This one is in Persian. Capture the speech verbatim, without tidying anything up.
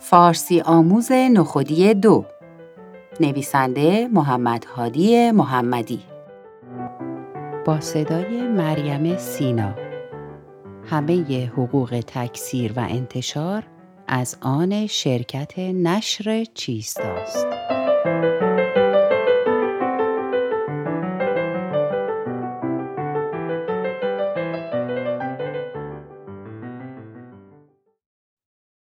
فارسی آموز نخودی دو. نویسنده محمد هادی محمدی. با صدای مریم سینا. همه حقوق تکثیر و انتشار از آن شرکت نشر چیستاست.